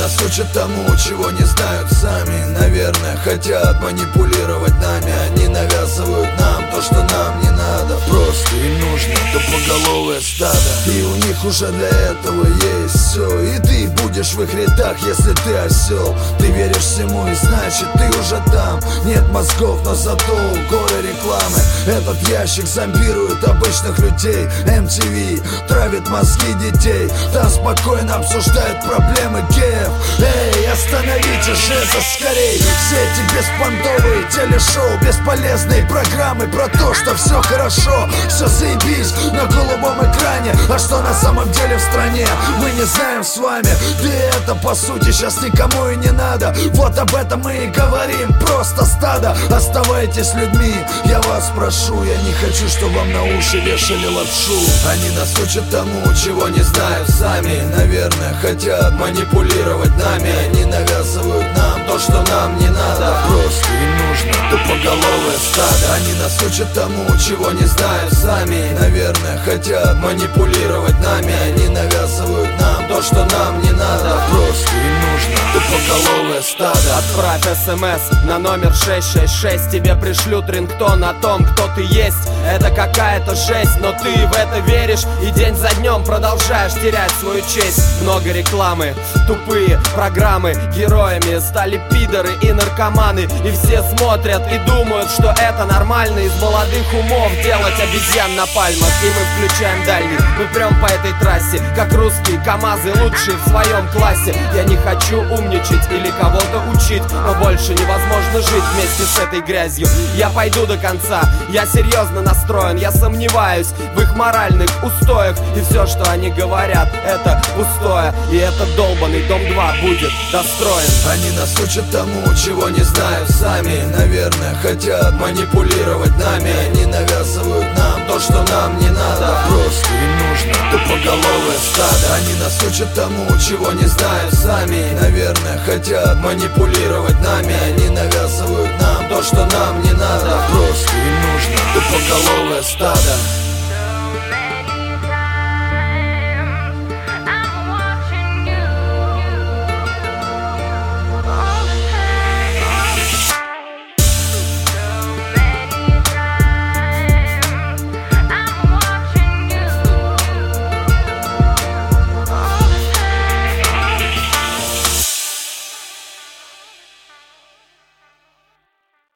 нас учат тому, чего не знают сами. Наверное, хотят манипулировать нами. Они навязывают нам то, что нам не надо. Просто им нужно тупоголовое стадо, и у них уже для этого есть все. И ты будешь в их рядах, если ты осел. Ты веришь всему, и значит ты уже там. Нет мозгов, но зато горы рекламы. Этот ящик зомбирует обычных людей. MTV травит мозги детей. Там спокойно обсуждают проблемы геев. Эй, остановите же это скорей. Все эти беспонтовые телешоу, бесполезные программы про то, что все хорошо, все заебись на голубом экране. А что на самом деле в стране, мы не знаем с вами. Да это по сути сейчас никому и не надо. Вот об этом мы и говорим, просто стадо. Оставайтесь людьми, я вас прошу. Я не хочу, чтобы вам на уши вешали лапшу. Они нас учат тому, чего не знают сами. Наверное, хотят манипулировать нами. Они навязывают нам то, что нам не надо. Просто им нужно тупоголовое стадо. Они нас учат тому, чего не знают сами. Наверное, хотят манипулировать нами. Они навязывают нам то, что нам не надо. Просто им нужно тупоголовое стадо. Отправь СМС на номер 666. Тебе пришлют рингтон о том, кто ты есть. Это какая-то жесть, но ты в это веришь. И день за днем продолжаешь терять свою честь. Много рекламы, тупые программы. Героями стали пидоры и наркоманы. И все смотрят и думают, что это нормально. Из молодых умов делать обезьян на пальмах. И мы включаем дальний, мы прям по этой трассе. Как русские КамАЗы, лучшие в своем классе. Я не хочу умничать или кого-то учить, но больше невозможно жить вместе с этой грязью. Я пойду до конца, я серьезно настроен. Я сомневаюсь в их моральных устоях. И все, что они говорят, это пустое. И этот долбанный дом 2 будет достроен. Они нас учат тому, чего не знают сами. Наверное, хотят манипулировать нами. Они навязывают нам то, что нам не надо. Просто им нужно тупоголовое стадо. Они нас учат тому, чего не знают сами. Наверное, хотят манипулировать нами. Они навязывают нам то, что нам не надо. Просто им нужно тупоголовое стадо.